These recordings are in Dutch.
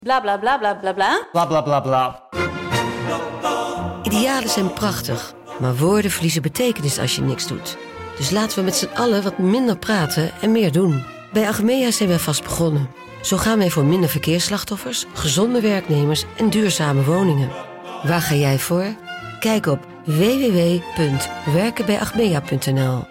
Bla bla bla bla bla bla. Bla bla bla bla. Idealen zijn prachtig, maar woorden verliezen betekenis als je niks doet. Dus laten we met z'n allen wat minder praten en meer doen. Bij Achmea zijn wij vast begonnen. Zo gaan wij voor minder verkeersslachtoffers, gezonde werknemers en duurzame woningen. Waar ga jij voor? Kijk op www.werkenbijachmea.nl.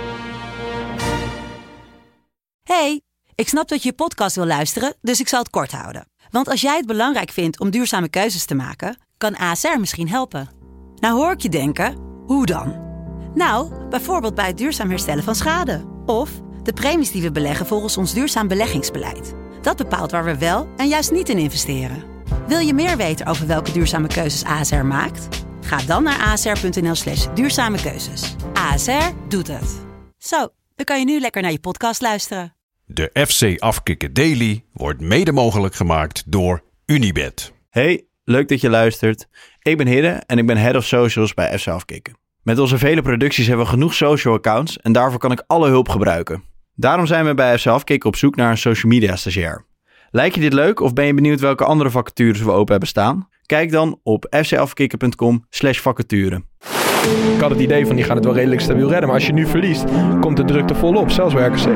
Hey, ik snap dat je je podcast wil luisteren, dus ik zal het kort houden. Want als jij het belangrijk vindt om duurzame keuzes te maken, kan ASR misschien helpen. Nou hoor ik je denken, hoe dan? Nou, bijvoorbeeld bij het duurzaam herstellen van schade. Of de premies die we beleggen volgens ons duurzaam beleggingsbeleid. Dat bepaalt waar we wel en juist niet in investeren. Wil je meer weten over welke duurzame keuzes ASR maakt? Ga dan naar asr.nl/duurzame keuzes. ASR doet het. Zo, dan kan je nu lekker naar je podcast luisteren. De FC Afkikken Daily wordt mede mogelijk gemaakt door Unibet. Hey, leuk dat je luistert. Ik ben Hidde en ik ben Head of Socials bij FC Afkikken. Met onze vele producties hebben we genoeg social accounts en daarvoor kan ik alle hulp gebruiken. Daarom zijn we bij FC Afkikken op zoek naar een social media stagiair. Lijkt je dit leuk of ben je benieuwd welke andere vacatures we open hebben staan? Kijk dan op fcafkikken.com/vacature. Ik had het idee van die gaan het wel redelijk stabiel redden. Maar als je nu verliest, komt de drukte volop. Zelfs bij RKC.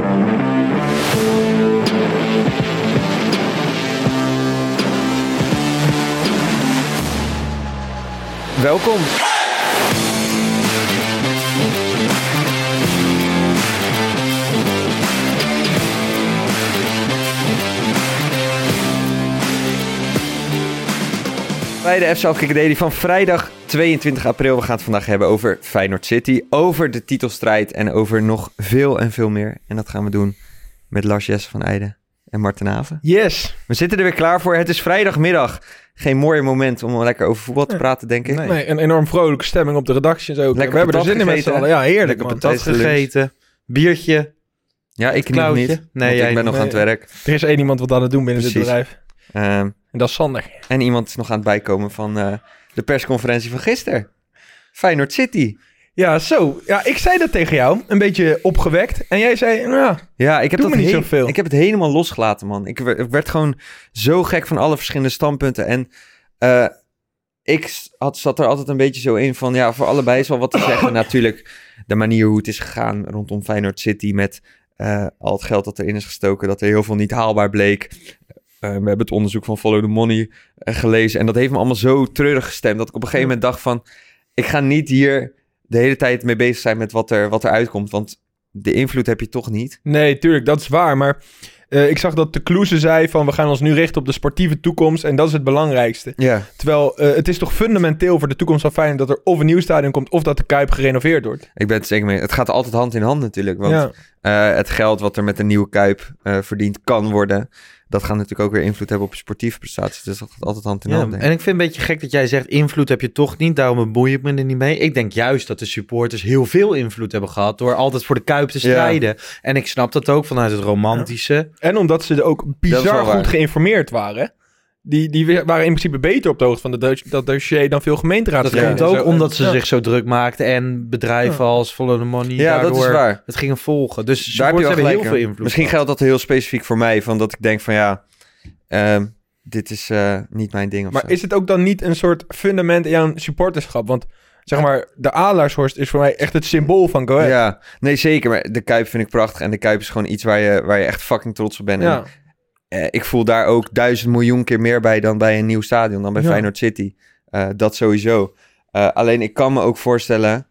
Welkom. Bij de FC Afkikken Daily van vrijdag 22 april. We gaan het vandaag hebben over Feyenoord City, over de titelstrijd en over nog veel en veel meer. En dat gaan we doen met Lars Jesse van Eijden en Marten Haven. Yes. We zitten er weer klaar voor. Het is vrijdagmiddag. Geen mooier moment om lekker over voetbal te praten, denk ik. Nee, een enorm vrolijke stemming op de redactie. En zo. Lekker we hebben er zin in met z'n allen. Ja, heerlijk. Lekker Man. patat gegeten, biertje. Ja, ik Klauwtje. niet. Nee, Want jij ik ben nog aan het werk. Er is één iemand wat aan het doen binnen dit Precies. bedrijf. En dat is Sander. En iemand is nog aan het bijkomen van de persconferentie van gisteren. Feyenoord City. Ja, zo. Ja, ik zei dat tegen jou. Een beetje opgewekt. En jij zei, nou, Ja, ik heb doe me niet zoveel. Ik heb het helemaal losgelaten, man. Ik werd gewoon zo gek van alle verschillende standpunten. En zat er altijd een beetje zo in van, ja, voor allebei is wel wat te zeggen. Natuurlijk, de manier hoe het is gegaan rondom Feyenoord City met al het geld dat erin is gestoken, dat er heel veel niet haalbaar bleek. We hebben het onderzoek van Follow the Money gelezen. En dat heeft me allemaal zo treurig gestemd, dat ik op een gegeven moment dacht van, ik ga niet hier de hele tijd mee bezig zijn met wat er uitkomt. Want de invloed heb je toch niet. Nee, tuurlijk, dat is waar. Maar ik zag dat de Kloeze zei van, we gaan ons nu richten op de sportieve toekomst. En dat is het belangrijkste. Ja. Terwijl het is toch fundamenteel voor de toekomst van Feyenoord dat er of een nieuw stadion komt of dat de Kuip gerenoveerd wordt. Ik ben het zeker mee. Het gaat altijd hand in hand natuurlijk. Want het geld wat er met een nieuwe Kuip verdiend kan worden, dat gaat natuurlijk ook weer invloed hebben op je sportieve prestaties. Dus dat gaat altijd hand in hand. denk ik. En ik vind een beetje gek dat jij zegt, invloed heb je toch niet, daarom bemoei ik me er niet mee. Ik denk juist dat de supporters heel veel invloed hebben gehad door altijd voor de Kuip te strijden. Ja. En ik snap dat ook vanuit het romantische. Ja. En omdat ze ook bizar goed geïnformeerd waren. Die waren in principe beter op de hoogte van dat dossier dan veel gemeenteraden. Dat komt ook omdat ze zich zo druk maakten en bedrijven als Follow the Money daardoor dat is waar. het gingen volgen. Dus daar heb je hebben heel veel invloed. Misschien geldt dat heel specifiek voor mij, van dat ik denk van ja, dit is niet mijn ding. Maar is het ook dan niet een soort fundament in jouw supporterschap? Want zeg maar, de Adelaarshorst is voor mij echt het symbool van Go Ahead. Ja, nee zeker. Maar de Kuip vind ik prachtig. En de Kuip is gewoon iets waar je echt fucking trots op bent. Ja. En, ik voel daar ook 1000 miljoen keer meer bij dan bij een nieuw stadion. Dan bij Feyenoord City. Dat sowieso. Alleen ik kan me ook voorstellen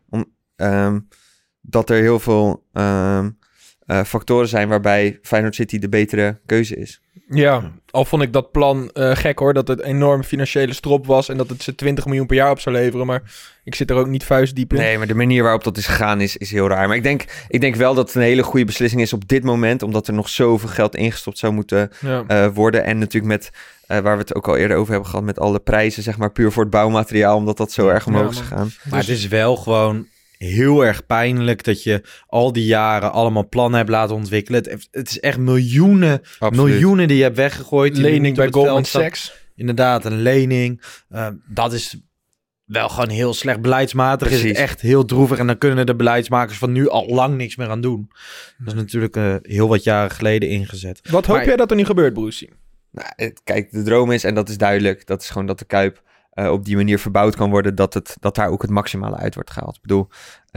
dat er heel veel factoren zijn waarbij Feyenoord City de betere keuze is. Ja, al vond ik dat plan gek hoor, dat het een enorme financiële strop was en dat het ze 20 miljoen per jaar op zou leveren, maar ik zit er ook niet vuistdiep in. Nee, maar de manier waarop dat is gegaan is heel raar. Maar ik denk wel dat het een hele goede beslissing is op dit moment, omdat er nog zoveel geld ingestopt zou moeten worden. En natuurlijk met, waar we het ook al eerder over hebben gehad, met alle prijzen, zeg maar, puur voor het bouwmateriaal, omdat dat zo erg omhoog is gegaan. Maar het is wel gewoon heel erg pijnlijk dat je al die jaren allemaal plannen hebt laten ontwikkelen. Het is echt miljoenen die je hebt weggegooid. Lening bij Goldman Sachs. Inderdaad, een lening. Dat is wel gewoon heel slecht beleidsmatig. Precies. Is het echt heel droevig. En dan kunnen de beleidsmakers van nu al lang niks meer aan doen. Dat is natuurlijk heel wat jaren geleden ingezet. Wat hoop jij dat er nu gebeurt, Brucey? Kijk, de droom is, en dat is duidelijk, dat is gewoon dat de Kuip op die manier verbouwd kan worden, dat daar ook het maximale uit wordt gehaald. Ik bedoel,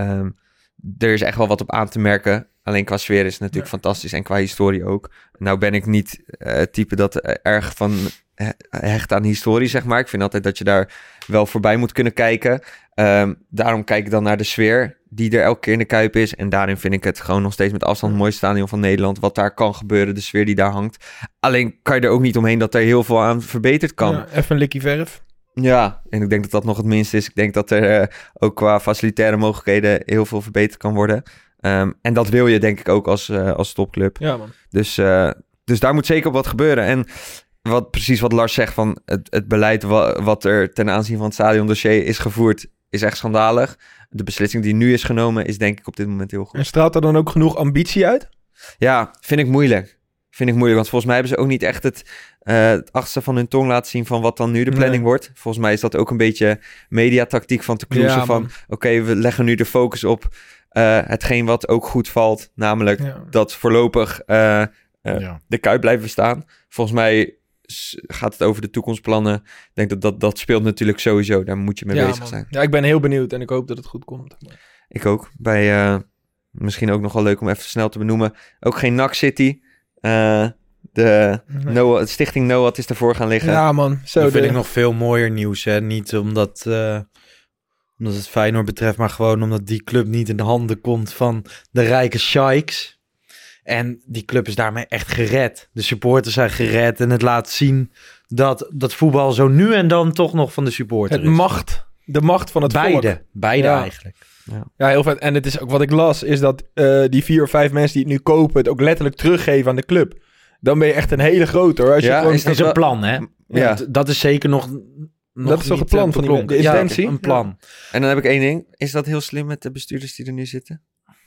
er is echt wel wat op aan te merken. Alleen qua sfeer is het natuurlijk fantastisch en qua historie ook. Nou ben ik niet het type dat erg van hecht aan historie, zeg maar. Ik vind altijd dat je daar wel voorbij moet kunnen kijken. Daarom kijk ik dan naar de sfeer die er elke keer in de Kuip is. En daarin vind ik het gewoon nog steeds met afstand het mooiste stadion van Nederland. Wat daar kan gebeuren, de sfeer die daar hangt. Alleen kan je er ook niet omheen dat er heel veel aan verbeterd kan. Ja, even een likkie verf. Ja, en ik denk dat dat nog het minste is. Ik denk dat er ook qua facilitaire mogelijkheden heel veel verbeterd kan worden. En dat wil je denk ik ook als topclub. Ja, man. Dus daar moet zeker op wat gebeuren. En precies wat Lars zegt van het beleid wat er ten aanzien van het stadiondossier is gevoerd, is echt schandalig. De beslissing die nu is genomen is denk ik op dit moment heel goed. En straalt er dan ook genoeg ambitie uit? Ja, vind ik moeilijk. Want volgens mij hebben ze ook niet echt het achterste van hun tong laten zien van wat dan nu de planning wordt. Volgens mij is dat ook een beetje mediatactiek van te kloezen van oké, we leggen nu de focus op hetgeen wat ook goed valt. Namelijk dat voorlopig de Kuip blijft bestaan. Volgens mij gaat het over de toekomstplannen. Ik denk dat speelt natuurlijk sowieso. Daar moet je mee bezig zijn. Ja, ik ben heel benieuwd en ik hoop dat het goed komt. Ik ook. Misschien ook nog wel leuk om even snel te benoemen. Ook geen NAC City. De Stichting NOAD is ervoor gaan liggen. Ja man. Dat vind ik nog veel mooier nieuws. Hè? Niet omdat het Feyenoord betreft, maar gewoon omdat die club niet in de handen komt van de rijke sheiks. En die club is daarmee echt gered. De supporters zijn gered en het laat zien dat voetbal zo nu en dan toch nog van de supporter is. De macht van het volk. Beide eigenlijk. Ja, heel vet. En het is ook wat ik las, is dat die 4 of 5 mensen die het nu kopen, het ook letterlijk teruggeven aan de club. Dan ben je echt een hele grote hoor. Is dat een plan, hè? Ja. Dat is zeker nog dat is toch het plan van de intentie? Een plan. Ja. En dan heb ik één ding. Is dat heel slim met de bestuurders die er nu zitten?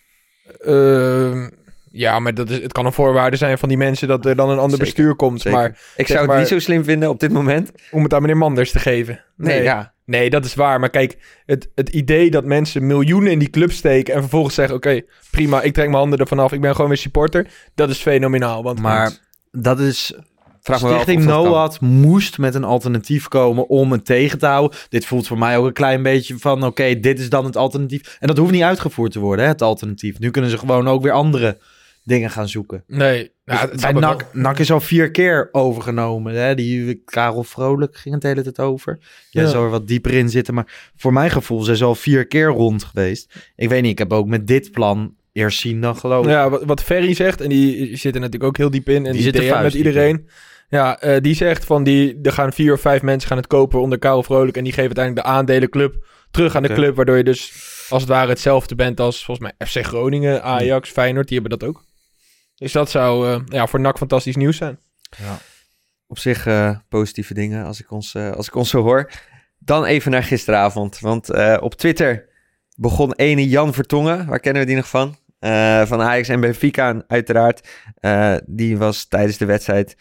Ja, maar het kan een voorwaarde zijn van die mensen dat er dan een ander bestuur komt. Zeker. Maar ik zou het niet zo slim vinden op dit moment. Om het aan meneer Manders te geven. Nee, dat is waar. Maar kijk, het idee dat mensen miljoenen in die club steken en vervolgens zeggen, oké, prima, ik trek mijn handen ervan af, ik ben gewoon weer supporter. Dat is fenomenaal. Maar dat is... Stichting NOAD moest met een alternatief komen om het tegen te houden. Dit voelt voor mij ook een klein beetje van, oké, dit is dan het alternatief. En dat hoeft niet uitgevoerd te worden, hè, het alternatief. Nu kunnen ze gewoon ook weer andere dingen gaan zoeken. Nee. Dus bij NAC is al 4 keer overgenomen. Hè? Die Karel Vrolijk ging het de hele tijd over. Jij zou er wat dieper in zitten. Maar voor mijn gevoel zijn ze al 4 keer rond geweest. Ik weet niet, ik heb ook met dit plan eerst zien dan geloof ik. Ja, wat Ferry zegt, en die zit er natuurlijk ook heel diep in. En die zit er met iedereen. Ja, die zegt van er gaan 4 of 5 mensen gaan het kopen onder Karel Vrolijk. En die geven uiteindelijk de aandelenclub terug aan de club. Waardoor je dus als het ware hetzelfde bent als volgens mij FC Groningen, Ajax, Feyenoord. Die hebben dat ook. Dus dat zou voor NAC fantastisch nieuws zijn. Ja. Op zich positieve dingen als ik ons zo hoor. Dan even naar gisteravond. Want op Twitter begon ene Jan Vertongen. Waar kennen we die nog van? Van Ajax en Benfica uiteraard. Die was tijdens de wedstrijd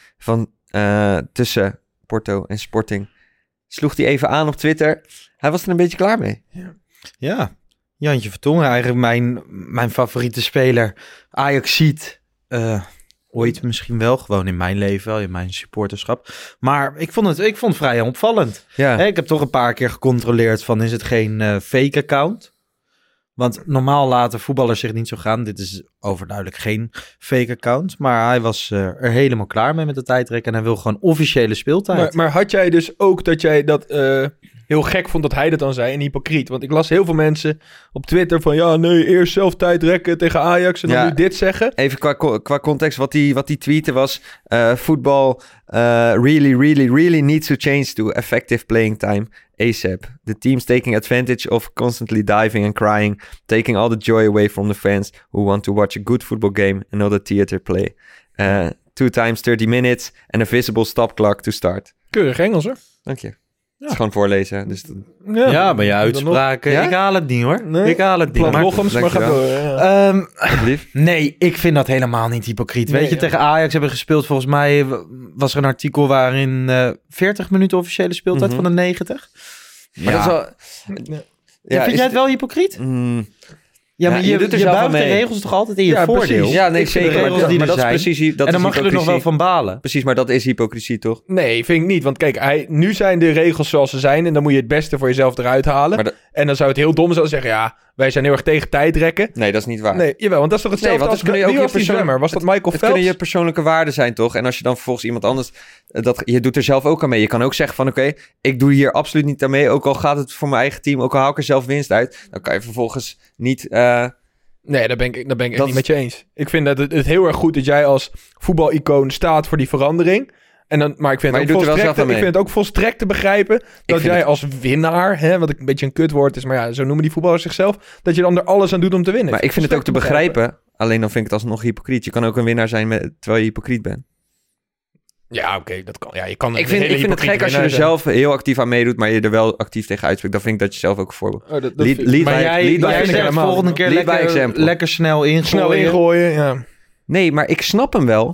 tussen Porto en Sporting. Sloeg hij even aan op Twitter. Hij was er een beetje klaar mee. Ja. Jantje Vertongen, eigenlijk mijn favoriete speler. Ajaxiet. Ooit misschien wel, gewoon in mijn leven, wel in mijn supporterschap. Maar ik vond het vrij opvallend. Ja. Ik heb toch een paar keer gecontroleerd van, is het geen fake account? Want normaal laten voetballers zich niet zo gaan. Dit is overduidelijk geen fake account. Maar hij was er helemaal klaar mee met de tijdrek. En hij wil gewoon officiële speeltijd. Maar had jij dus ook dat jij dat heel gek vond dat hij dat dan zei en hypocriet? Want ik las heel veel mensen op Twitter van ja, nee, eerst zelf tijdrekken tegen Ajax en dan nu dit zeggen. Even qua context, wat die tweeten was, voetbal really, really, really needs to change to effective playing time ASAP. The team's taking advantage of constantly diving and crying, taking all the joy away from the fans who want to watch a good football game and not a theater play. 2 times 30 minutes and a visible stop clock to start. Keurig Engels hoor. Dank je. Het is gewoon voorlezen. Dus ja, maar je uitspraken. Ja? Ik haal het niet hoor. Nee. Ik haal het niet. Maar ga door. Nee, ik vind dat helemaal niet hypocriet. Weet je, tegen Ajax hebben gespeeld. Volgens mij was er een artikel waarin 40 minuten officiële speeltijd van de 90. Maar dat is wel... Ja, vind jij het wel hypocriet? Ja, maar je doet er zelf buigt de regels toch altijd in je voordeel? Precies. Ja, nee, zeker. Maar dat is precies... En dan mag je er nog wel van balen. Precies, maar dat is hypocrisie, toch? Nee, vind ik niet. Want kijk, nu zijn de regels zoals ze zijn... en dan moet je het beste voor jezelf eruit halen. En dan zou het heel dom zijn zeggen... ja, wij zijn heel erg tegen tijdrekken. Nee, dat is niet waar. Nee, jawel, want dat is toch hetzelfde als... Wie was die zwemmer? Was dat Michael Phelps? Het kunnen je persoonlijke waarden zijn, toch? En als je dan vervolgens iemand anders... je doet er zelf ook aan mee. Je kan ook zeggen van... oké, ik doe hier absoluut niet aan mee. Ook al gaat het voor mijn eigen team... ook al haal ik er zelf winst uit... dan kan je vervolgens niet... Nee, daar ben ik echt niet met je eens. Ik vind dat het heel erg goed dat jij als voetbalicoon staat voor die verandering. Maar ik vind het ook volstrekt te begrijpen dat jij als winnaar, wat een beetje een kutwoord is, maar ja, zo noemen die voetballers zichzelf, dat je dan er alles aan doet om te winnen. Maar ik vind het ook te begrijpen, alleen dan vind ik het alsnog hypocriet. Je kan ook een winnaar zijn terwijl je hypocriet bent. Ja, oké, dat kan. Ja, je kan ik vind het gek als je er zelf heel actief aan meedoet, maar je er wel actief tegen uitspreekt. Dan vind ik dat je zelf ook een voorbeeld... Maar jij zegt volgende keer lekker snel ingooien. Snel ingooien, ja. Nee, maar ik snap hem wel.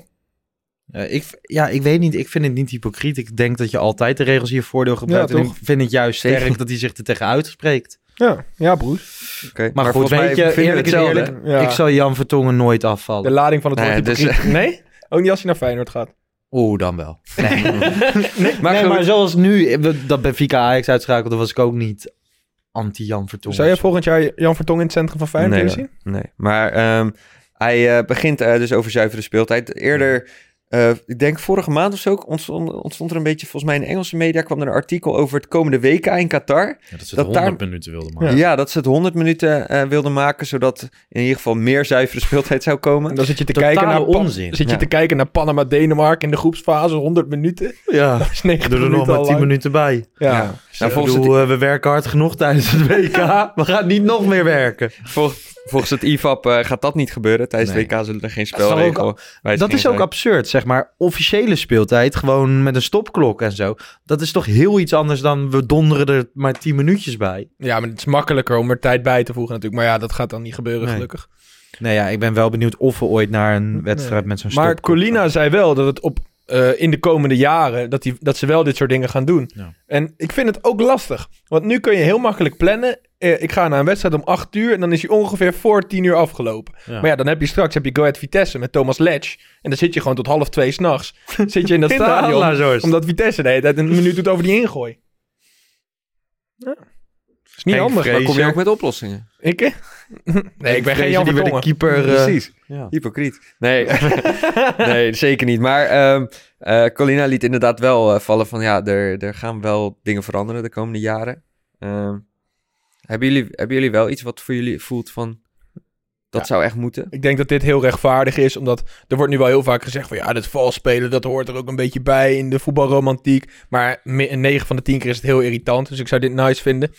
Ik weet niet. Ik vind het niet hypocriet. Ik denk dat je altijd de regels in je voordeel gebruikt. En ik vind het juist sterk dat hij zich er tegen uitspreekt. Ja, broers. Okay, maar goed, weet je, eerlijk is eerlijk. Ja. Ik zal Jan Vertongen nooit afvallen. De lading van het woord hypocriet. Nee? Ook niet als hij naar Feyenoord gaat. Dan wel. Nee. Maar zoals nu, dat Benfica Ajax uitschakelde, was ik ook niet anti-Jan Vertongen. Zou jij volgend jaar Jan Vertongen in het centrum van Feyenoord willen zien? Nee, maar hij begint dus over zuivere speeltijd. Eerder, ik denk vorige maand of zo, ontstond er een beetje, volgens mij in de Engelse media, kwam er een artikel over het komende WK in Qatar. Ja, dat ze het 100 minuten wilden maken. Ja, dat ze het 100 minuten wilden maken, zodat in ieder geval meer zuivere speeltijd zou komen. En dan zit je te kijken naar onzin. Te kijken naar Panama, Denemarken in de groepsfase, 100 minuten. Ja, dat is 90 doe er nog maar 10 minuten bij. Ja. We werken hard genoeg tijdens het WK. We gaan niet nog meer werken. Volgens het IFAB gaat dat niet gebeuren. Tijdens het WK zullen er geen spelregels... Dat is ook absurd, zeg maar. Officiële speeltijd, gewoon met een stopklok en zo. Dat is toch heel iets anders dan we donderen er maar 10 minuutjes bij. Ja, maar het is makkelijker om er tijd bij te voegen natuurlijk. Maar ja, dat gaat dan niet gebeuren, gelukkig. Nee, ja, ik ben wel benieuwd of we ooit naar een wedstrijd met zo'n stopklok... Maar Colina zei wel dat het in de komende jaren, dat ze wel dit soort dingen gaan doen. Ja. En ik vind het ook lastig. Want nu kun je heel makkelijk plannen. Ik ga naar een wedstrijd om 8 uur en dan is hij ongeveer voor 10 uur afgelopen. Ja. Maar ja, dan heb je straks Go Ahead Vitesse met Thomas Letch. En dan zit je gewoon tot 1:30 s'nachts. Zit je in dat stadion. Omdat Vitesse de hele tijd een minuut doet over die ingooi. Ja. Is niet handig. Maar kom je ook met oplossingen? Ik? Nee, ik ben geen Jan Vertongen. De keeper... Precies. Ja. Hypocriet. Nee. Nee, zeker niet. Maar Colina liet inderdaad wel vallen van... ja, er gaan wel dingen veranderen de komende jaren. Hebben jullie wel iets wat voor jullie voelt van... dat zou echt moeten? Ik denk dat dit heel rechtvaardig is, omdat er wordt nu wel heel vaak gezegd van... ja, dat valspelen, dat hoort er ook een beetje bij in de voetbalromantiek. Maar 9 van de 10 keer is het heel irritant, dus ik zou dit nice vinden.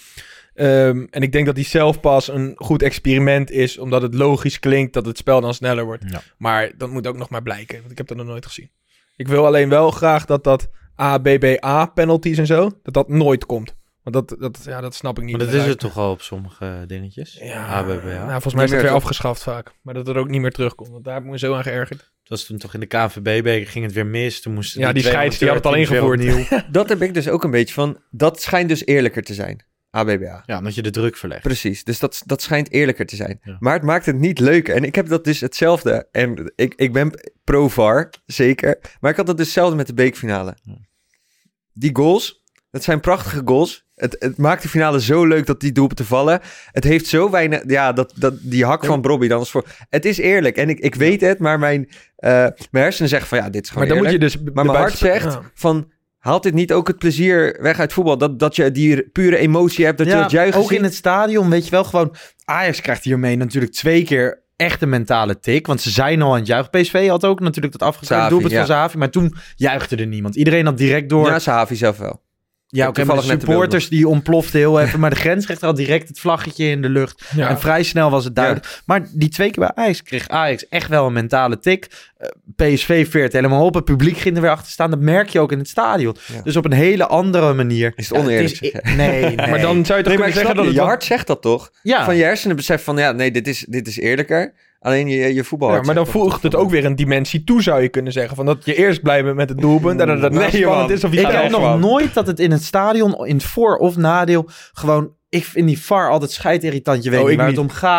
En ik denk dat die zelfpas een goed experiment is, omdat het logisch klinkt dat het spel dan sneller wordt. Ja. Maar dat moet ook nog maar blijken, want ik heb dat nog nooit gezien. Ik wil alleen wel graag dat ABBA penalties en zo, dat nooit komt. Want dat snap ik niet. Maar dat is het toch al op sommige dingetjes? Ja, ABBA. Nou, volgens mij is het weer afgeschaft vaak. Maar dat het ook niet meer terugkomt, want daar heb ik me zo aan geërgerd. Het was toen toch in de KNVB-beker ging het weer mis. Toen moesten die scheids, die had het al ingevoerd. Dat heb ik dus ook een beetje van, dat schijnt dus eerlijker te zijn. ABBA. Ja, omdat je de druk verlegt. Precies, dus dat schijnt eerlijker te zijn. Ja. Maar het maakt het niet leuker. En ik heb dat dus hetzelfde. En ik ben pro-VAR, zeker. Maar ik had dat dus hetzelfde met de bekerfinale. Ja. Die goals, dat zijn prachtige goals. Het maakt de finale zo leuk dat die doelpunten vallen. Het heeft zo weinig... Ja, die hak van Brobby dan was voor... Het is eerlijk. En ik weet het, maar mijn hersenen zeggen van... ja, dit is gewoon maar dan eerlijk. Moet je dus maar mijn hart zegt van... haalt dit niet ook het plezier weg uit voetbal? Dat je die pure emotie hebt, dat je het juichen ook ziet? In het stadion, weet je wel, gewoon... Ajax krijgt hiermee natuurlijk 2 keer echt een mentale tik. Want ze zijn al aan het juichen. PSV had ook natuurlijk dat afgeslagen doelpunt van Zahavi. Maar toen juichte er niemand. Iedereen had direct door... Ja, Zahavi zelf wel. Ja, oké, maar de supporters die ontploften heel even. Maar de grensrechter had direct het vlaggetje in de lucht. Ja. En vrij snel was het duidelijk. Ja. Maar die 2 keer bij Ajax kreeg Ajax echt wel een mentale tik. PSV veert helemaal op. Het publiek ging er weer achter staan. Dat merk je ook in het stadion. Ja. Dus op een hele andere manier. Is het oneerlijk? Nee. Maar dan zou je toch kunnen zeggen dat je hart zegt dat toch? Ja. Van je hersenen beseft van ja, nee, dit is eerlijker. Alleen je voetbal. Ja, maar dan voegt het ook weer een dimensie toe, zou je kunnen zeggen. Van dat je eerst blij bent met het doelpunt. En dat het spannend is. Of ik heb nog nooit dat het in het stadion, in het voor- of nadeel, gewoon... Ik vind die VAR altijd scheidirritant. Je weet niet waar het om gaat.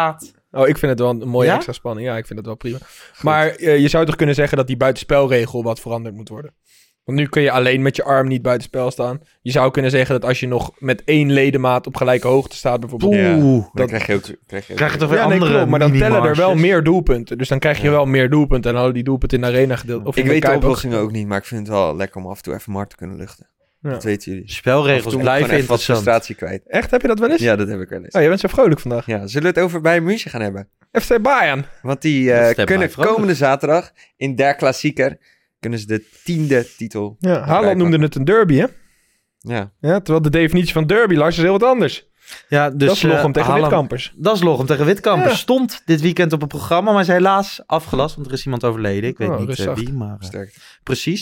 Oh, ik vind het wel een mooie extra spanning. Ja, ik vind het wel prima. Goed. Maar je zou toch kunnen zeggen dat die buitenspelregel wat veranderd moet worden? Want nu kun je alleen met je arm niet buitenspel staan. Je zou kunnen zeggen dat als je nog met 1 ledemaat op gelijke hoogte staat bijvoorbeeld... dan krijg je toch weer andere maar dan tellen er wel meer doelpunten. Dus dan krijg je wel meer doelpunten. En dan hadden die doelpunten in de arena gedeeld. Of ik weet de oplossingen ook niet, maar ik vind het wel lekker om af en toe even Mart te kunnen luchten. Ja. Dat weten jullie. Spelregels blijven interessant. Wat frustratie kwijt. Echt? Heb je dat wel eens? Ja, dat heb ik wel eens. Oh, je bent zo vrolijk vandaag. Ja, zullen we het over Bayern München gaan hebben? FC Bayern. Want die kunnen komende zaterdag in Der Klassieker... kunnen ze de 10e titel... Ja, Haaland noemde het een derby, hè? Ja. Terwijl de definitie van derby, Lars, is heel wat anders. Ja, dus, dat is Lochem tegen Witkampers. Dat is Lochem tegen Witkampers. Ja. Stond dit weekend op het programma, maar is helaas afgelast. Want er is iemand overleden. Ik weet niet wie, maar... precies.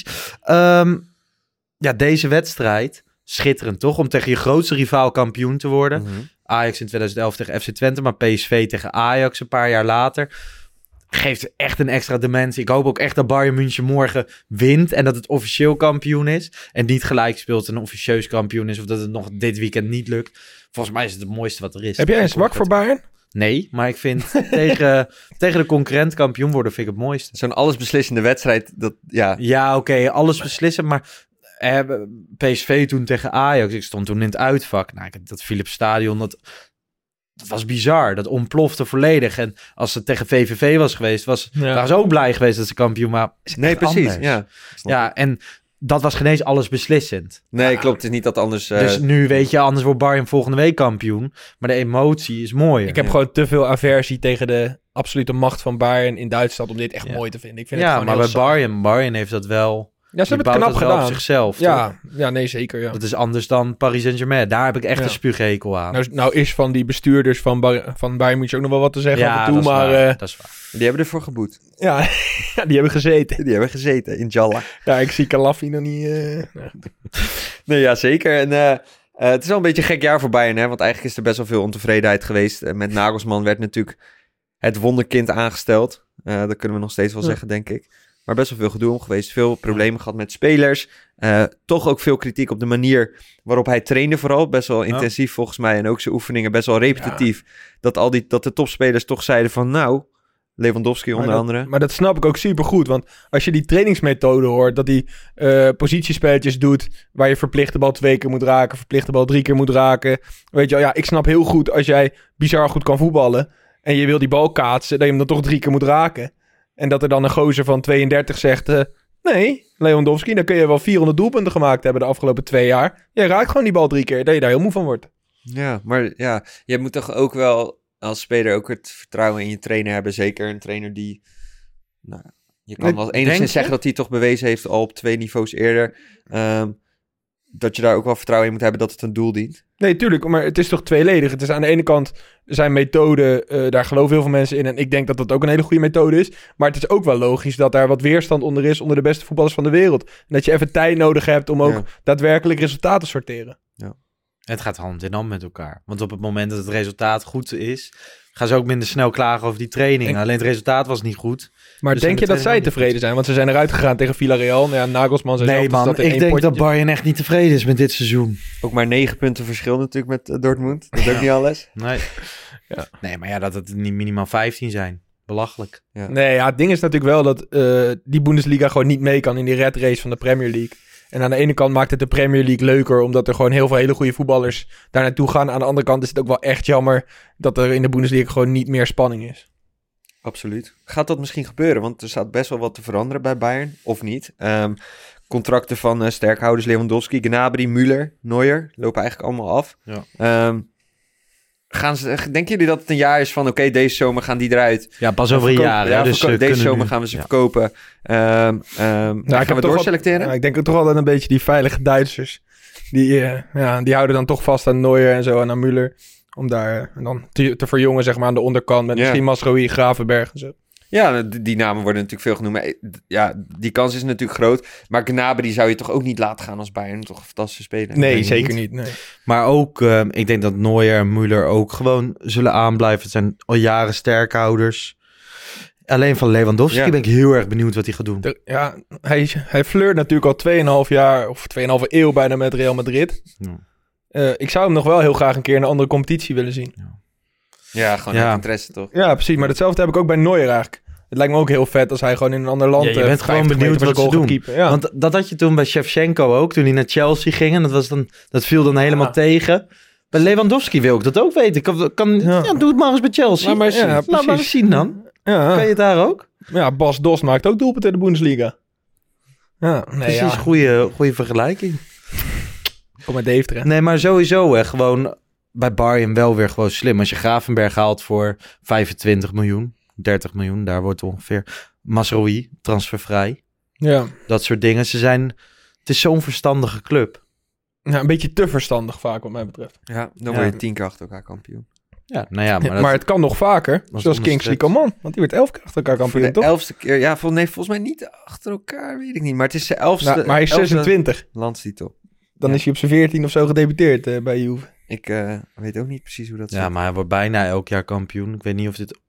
Deze wedstrijd, schitterend toch? Om tegen je grootste rivaal kampioen te worden. Mm-hmm. Ajax in 2011 tegen FC Twente, maar PSV tegen Ajax een paar jaar later... geeft echt een extra dimensie. Ik hoop ook echt dat Bayern München morgen wint en dat het officieel kampioen is. En niet gelijk speelt en officieus kampioen is of dat het nog dit weekend niet lukt. Volgens mij is het mooiste wat er is. Heb jij een zwak voor Bayern? Nee, maar ik vind tegen de concurrent kampioen worden vind ik het mooiste. Zo'n allesbeslissende wedstrijd. Ja, oké, alles beslissen, maar... PSV toen tegen Ajax, ik stond toen in het uitvak. Nou, dat Philips Stadion, dat was bizar. Dat ontplofte volledig. En als het tegen VVV was geweest, waren ze ook blij geweest dat ze kampioen waren. Nee, precies. Anders. Ja, en dat was geen eens alles beslissend. Nee, klopt. Het is niet dat anders... Dus nu weet je, anders wordt Bayern volgende week kampioen. Maar de emotie is mooi. Ik heb gewoon te veel aversie tegen de absolute macht van Bayern in Duitsland om dit echt mooi te vinden. Ik vind het gewoon maar bij Bayern heeft dat wel... Ja, ze hebben het knap gedaan. Op zichzelf. Ja, nee, zeker. Ja. Dat is anders dan Paris Saint-Germain. Daar heb ik echt een spuughekel aan. Nou is van die bestuurders van Bayern moet je ook nog wel wat te zeggen over toe, dat maar... dat is waar. Die hebben ervoor geboet. Ja, die hebben gezeten. Die hebben gezeten in Jalla. Ja, ik zie Kalafi nog niet... Nee, ja, zeker. En het is wel een beetje een gek jaar voor Bayern, hè? Want eigenlijk is er best wel veel ontevredenheid geweest. Met Nagelsman werd natuurlijk het wonderkind aangesteld. Dat kunnen we nog steeds wel zeggen, denk ik. Maar best wel veel gedoe om geweest. Veel problemen gehad met spelers. Toch ook veel kritiek op de manier waarop hij trainde vooral. Best wel intensief volgens mij. En ook zijn oefeningen best wel repetitief. Ja. Dat de topspelers toch zeiden van nou... Lewandowski onder andere. Maar dat snap ik ook supergoed. Want als je die trainingsmethode hoort... dat hij positiespelletjes doet... waar je verplicht de bal 2 keer moet raken... verplicht de bal 3 keer moet raken. Weet je wel, ik snap heel goed als jij bizar goed kan voetballen... en je wil die bal kaatsen... dat je hem dan toch 3 keer moet raken... En dat er dan een gozer van 32 zegt... nee, Lewandowski, dan kun je wel 400 doelpunten gemaakt hebben de afgelopen 2 jaar. Je raakt gewoon die bal 3 keer, dat je daar heel moe van wordt. Ja, maar ja, je moet toch ook wel als speler ook het vertrouwen in je trainer hebben. Zeker een trainer die... Nou, je kan wel enigszins zeggen dat hij toch bewezen heeft al op 2 niveaus eerder... dat je daar ook wel vertrouwen in moet hebben dat het een doel dient. Nee, tuurlijk, maar het is toch tweeledig. Het is aan de ene kant zijn methode, daar geloven heel veel mensen in... en ik denk dat dat ook een hele goede methode is. Maar het is ook wel logisch dat daar wat weerstand onder is... onder de beste voetballers van de wereld. En dat je even tijd nodig hebt om ook daadwerkelijk resultaten te sorteren. Ja. Het gaat hand in hand met elkaar. Want op het moment dat het resultaat goed is... gaan ze ook minder snel klagen over die training. Alleen het resultaat was niet goed. Maar dus denk je dat zij tevreden zijn? Want ze zijn eruit gegaan tegen Villarreal. Nou ja, Nagelsman zei nee, man, ik denk dat Bayern echt niet tevreden is met dit seizoen. Ook maar 9 punten verschil natuurlijk met Dortmund. Dat is ook niet alles. Nee. Nee, maar dat het niet minimaal 15 zijn. Belachelijk. Ja. Nee, het ding is natuurlijk wel dat die Bundesliga gewoon niet mee kan in die red race van de Premier League. En aan de ene kant maakt het de Premier League leuker... omdat er gewoon heel veel hele goede voetballers daar naartoe gaan. Aan de andere kant is het ook wel echt jammer... dat er in de Bundesliga gewoon niet meer spanning is. Absoluut. Gaat dat misschien gebeuren? Want er staat best wel wat te veranderen bij Bayern. Of niet? Contracten van sterkhouders Lewandowski, Gnabry, Müller, Neuer... lopen eigenlijk allemaal af. Ja. Denken jullie dat het een jaar is van... oké, deze zomer gaan die eruit? Ja, pas over een jaar. Ja, dus deze zomer gaan we ze verkopen. Gaan we doorselecteren? Ik denk toch altijd een beetje die veilige Duitsers. Die houden dan toch vast aan Neuer en zo en aan Müller. Om daar dan te verjongen, zeg maar, aan de onderkant. Met misschien Masraoui, Gravenberg en zo. Ja, die namen worden natuurlijk veel genoemd. Ja, die kans is natuurlijk groot. Maar Gnabry zou je toch ook niet laten gaan als Bayern. Toch een fantastische speler. Nee, zeker niet. Nee. Maar ook, ik denk dat Neuer en Müller ook gewoon zullen aanblijven. Het zijn al jaren sterkhouders. Alleen van Lewandowski ben ik heel erg benieuwd wat hij gaat doen. Hij flirt natuurlijk al 2,5 jaar of 2,5 eeuw bijna met Real Madrid. Ja. Ik zou hem nog wel heel graag een keer in een andere competitie willen zien. Ja, gewoon uit interesse toch? Ja, precies. Maar hetzelfde heb ik ook bij Neuer eigenlijk. Het lijkt me ook heel vet als hij gewoon in een ander land... Ja, je bent gewoon benieuwd wat ze doen. Ja. Want dat had je toen bij Shevchenko ook, toen hij naar Chelsea ging. En dat viel dan helemaal tegen. Bij Lewandowski wil ik dat ook weten. Doe het maar eens bij Chelsea. Laat maar eens zien dan. Ja. Kan je het daar ook? Ja, Bas Dost maakt ook doelpunten in de Bundesliga. Ja, precies. Goede vergelijking. Kom maar Deventer. Nee, maar sowieso gewoon bij Bayern wel weer gewoon slim. Als je Gravenberg haalt voor 25 miljoen, 30 miljoen, daar wordt ongeveer Mazraoui transfervrij. Ja. Dat soort dingen. Het is zo'n verstandige club. Ja, een beetje te verstandig vaak wat mij betreft. Ja, dan word je 10 keer achter elkaar kampioen. Ja, nou ja, maar het kan nog vaker. Zoals Kingsley Coman. Want die werd 11 keer achter elkaar kampioen, toch? De 11e keer. Ja, volgens mij niet achter elkaar, weet ik niet. Maar het is zijn 11e. Maar hij is 26. Landstitel. Dan is hij op zijn 14 of zo gedebuteerd bij Juve. Ik weet ook niet precies hoe dat zit. Ja, maar hij wordt bijna elk jaar kampioen. Ik weet niet of dit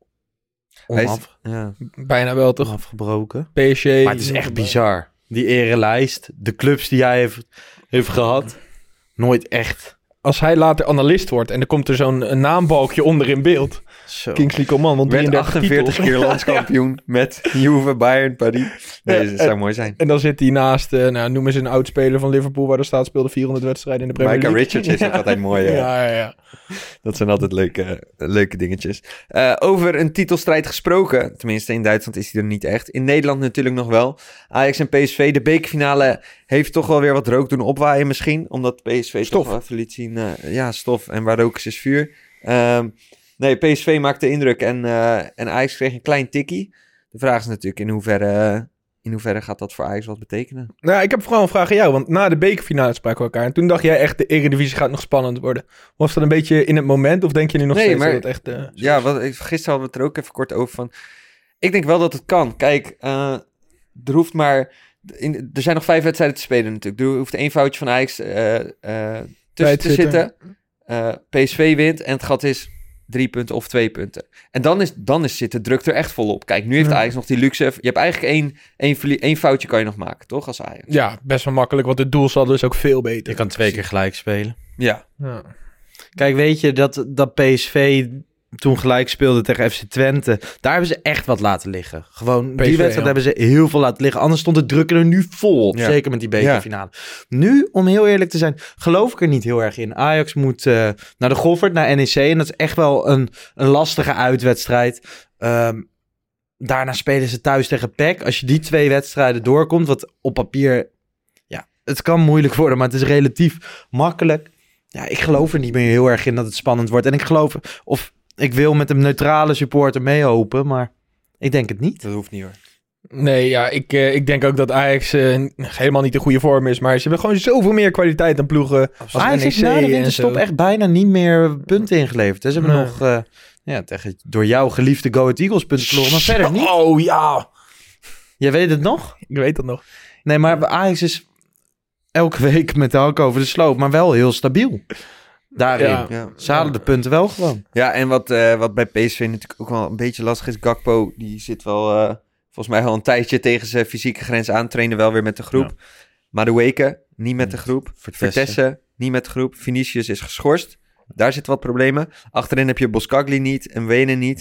bijna wel, toch? Afgebroken. PSG. Maar het is echt bizar. Die erelijst, de clubs die hij heeft gehad, nooit echt. Als hij later analist wordt en er komt er zo'n naambalkje onder in beeld. Zo. Kingsley Coman, want 48 keer landskampioen met Juve, Bayern, Paris. Nee, dat zou mooi zijn. En dan zit hij naast, noem eens een oud-speler van Liverpool waar er staat speelde 400 wedstrijden in de Premier League. Micah Richards is ook altijd mooi. Ja. Dat zijn altijd leuke dingetjes. Over een titelstrijd gesproken, tenminste in Duitsland is hij er niet echt. In Nederland natuurlijk nog wel. Ajax en PSV, de bekerfinale heeft toch wel weer wat rook doen opwaaien misschien. Omdat PSV stof. toch wel even liet zien, stof en waar rook is vuur. Nee, PSV maakte indruk en Ajax kreeg een klein tikkie. De vraag is natuurlijk in hoeverre gaat dat voor Ajax wat betekenen? Nou, ik heb vooral een vraag aan jou, want na de bekerfinale spraken we elkaar. En toen dacht jij echt, de Eredivisie gaat nog spannend worden. Was dat een beetje in het moment of denk je nu nog steeds dat het echt... Gisteren hadden we het er ook even kort over van. Ik denk wel dat het kan. Kijk, er hoeft maar... Er zijn nog 5 wedstrijden te spelen natuurlijk. Er hoeft 1 foutje van Ajax tussen te zitten. PSV wint en het gat is 3 punten of 2 punten. En dan zit de druk er echt volop. Kijk, nu heeft Ajax nog die luxe. Je hebt eigenlijk één foutje kan je nog maken, toch, als Ajax? Ja, best wel makkelijk, want het doelsaldo is ook veel beter. Je kan 2 keer gelijk spelen. Ja. Kijk, weet je, dat PSV toen gelijk speelde tegen FC Twente, daar hebben ze echt wat laten liggen. Gewoon, PSV, die wedstrijd hebben ze heel veel laten liggen. Anders stond het druk er nu vol op. Ja. Zeker met die bekerfinale. Ja. Nu, om heel eerlijk te zijn, geloof ik er niet heel erg in. Ajax moet naar de Goffert, naar NEC. En dat is echt wel een lastige uitwedstrijd. Daarna spelen ze thuis tegen PEC. Als je die 2 wedstrijden doorkomt, wat op papier... Ja, het kan moeilijk worden, maar het is relatief makkelijk. Ja, ik geloof er niet meer heel erg in dat het spannend wordt. En ik wil met een neutrale supporter meehopen, maar ik denk het niet. Dat hoeft niet hoor. Nee, ja, ik denk ook dat Ajax helemaal niet de goede vorm is. Maar ze hebben gewoon zoveel meer kwaliteit dan ploegen als Ajax heeft na de winterstop echt bijna niet meer punten ingeleverd. Ze hebben nog tegen door jou geliefde Go Ahead Eagles punten verloren, maar verder niet. Oh ja. Jij weet het nog? Ik weet het nog. Nee, maar Ajax is elke week met de hak over de sloot, maar wel heel stabiel. Daarin zadelen de punten wel gewoon. Ja, en wat bij PSV natuurlijk ook wel een beetje lastig is. Gakpo, die zit wel volgens mij al een tijdje tegen zijn fysieke grens aan. Trainen wel weer met de groep. Ja. Madueke, niet met de groep. Vertessen, niet met de groep. Vinicius is geschorst. Daar zitten wat problemen. Achterin heb je Boskagli niet en Wene niet.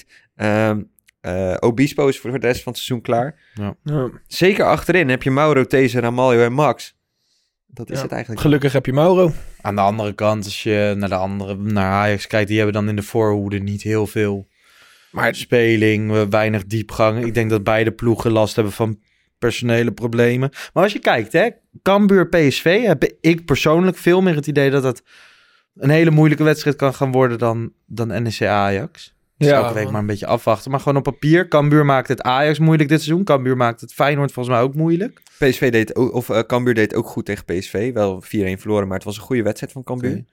Obispo is voor de rest van het seizoen klaar. Ja. Zeker achterin heb je Mauro, These, Ramaljo en Max. Dat is het eigenlijk. Gelukkig heb je Mauro. Aan de andere kant, als je naar Ajax kijkt, die hebben dan in de voorhoede niet heel veel speling, weinig diepgang. Ik denk dat beide ploegen last hebben van personele problemen. Maar als je kijkt, Cambuur PSV, heb ik persoonlijk veel meer het idee dat het een hele moeilijke wedstrijd kan gaan worden dan NEC Ajax. Dus elke week maar een beetje afwachten. Maar gewoon op papier, Cambuur maakt het Ajax moeilijk dit seizoen. Cambuur maakt het Feyenoord volgens mij ook moeilijk. Cambuur deed ook goed tegen PSV. Wel 4-1 verloren, maar het was een goede wedstrijd van Cambuur. Okay.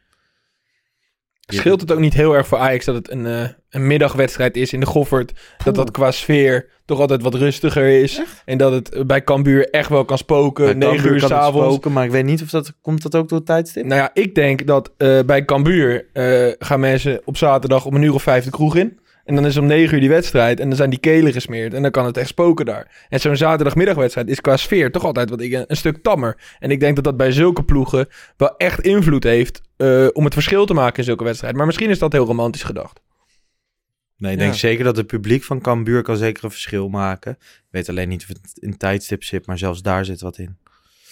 Scheelt het ook niet heel erg voor Ajax dat het een middagwedstrijd is in de Goffert? Dat qua sfeer toch altijd wat rustiger is. Echt? En dat het bij Cambuur echt wel kan spoken. 9 uur 's avonds. Maar ik weet niet of komt dat ook door het tijdstip? Nou ja, ik denk dat bij Cambuur gaan mensen op zaterdag om 1:05 de kroeg in. En dan is om 9 uur die wedstrijd. En dan zijn die kelen gesmeerd. En dan kan het echt spoken daar. En zo'n zaterdagmiddagwedstrijd is qua sfeer toch altijd een stuk tammer. En ik denk dat dat bij zulke ploegen wel echt invloed heeft om het verschil te maken in zulke wedstrijden. Maar misschien is dat heel romantisch gedacht. Nee, ik denk zeker dat het publiek van Cambuur kan zeker een verschil maken. Ik weet alleen niet of het in tijdstip zit, maar zelfs daar zit wat in.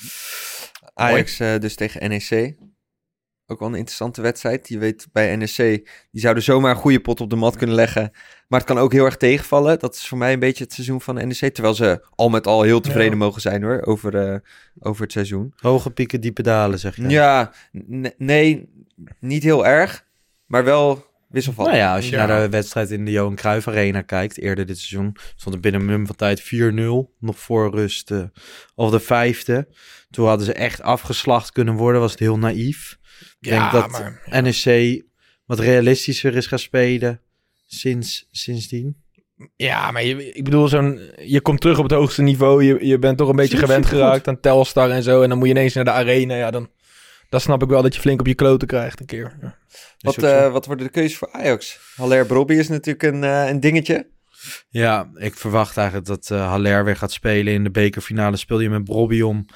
Ajax dus tegen NEC. Ook wel een interessante wedstrijd. Je weet bij NEC, die zouden zomaar een goede pot op de mat kunnen leggen. Maar het kan ook heel erg tegenvallen. Dat is voor mij een beetje het seizoen van NEC. Terwijl ze al met al heel tevreden mogen zijn hoor, over het seizoen. Hoge pieken, diepe dalen, zeg je. Ja, nee, niet heel erg. Maar wel wisselvallig. Nou ja, als je naar de wedstrijd in de Johan Cruijff Arena kijkt, eerder dit seizoen, stond het binnen een minimum van tijd 4-0. Nog voor rust of de 5e. Toen hadden ze echt afgeslacht kunnen worden, was het heel naïef. Ik denk dat NEC wat realistischer is gaan spelen sindsdien. Ja, maar ik bedoel, je komt terug op het hoogste niveau. Je bent toch een beetje gewend geraakt aan Telstar en zo. En dan moet je ineens naar de arena. Ja, dan snap ik wel dat je flink op je kloten krijgt een keer. Ja. Wat worden de keuzes voor Ajax? Haller Brobby is natuurlijk een dingetje. Ja, ik verwacht eigenlijk dat Haller weer gaat spelen. In de bekerfinale speel je met Brobby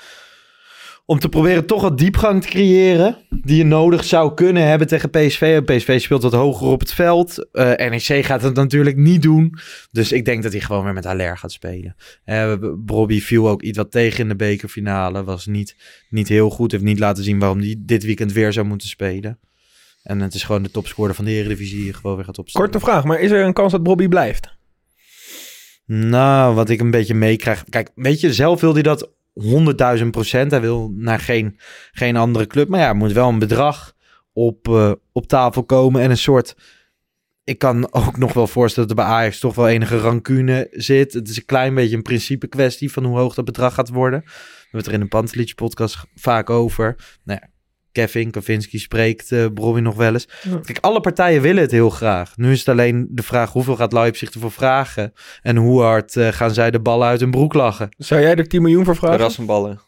om te proberen toch wat diepgang te creëren die je nodig zou kunnen hebben tegen PSV. PSV speelt wat hoger op het veld. NEC gaat het natuurlijk niet doen. Dus ik denk dat hij gewoon weer met Haller gaat spelen. Brobby viel ook iets wat tegen in de bekerfinale. Was niet heel goed. Heeft niet laten zien waarom hij dit weekend weer zou moeten spelen. En het is gewoon de topscorer van de Eredivisie gewoon weer gaat opstellen. Korte vraag, maar is er een kans dat Brobby blijft? Nou, wat ik een beetje meekrijg. Kijk, weet je, zelf wil hij dat 100.000%. Hij wil naar geen andere club. Maar ja, er moet wel een bedrag op tafel komen. En een soort... Ik kan ook nog wel voorstellen dat er bij Ajax toch wel enige rancune zit. Het is een klein beetje een principe kwestie van hoe hoog dat bedrag gaat worden. We hebben het er in de Pantelic podcast vaak over. Nou ja, Kevin Kavinski spreekt Brobby nog wel eens. Ja. Kijk, alle partijen willen het heel graag. Nu is het alleen de vraag hoeveel gaat Leipzig ervoor vragen. En hoe hard gaan zij de ballen uit hun broek lachen. Zou jij er 10 miljoen voor vragen? Rassenballen.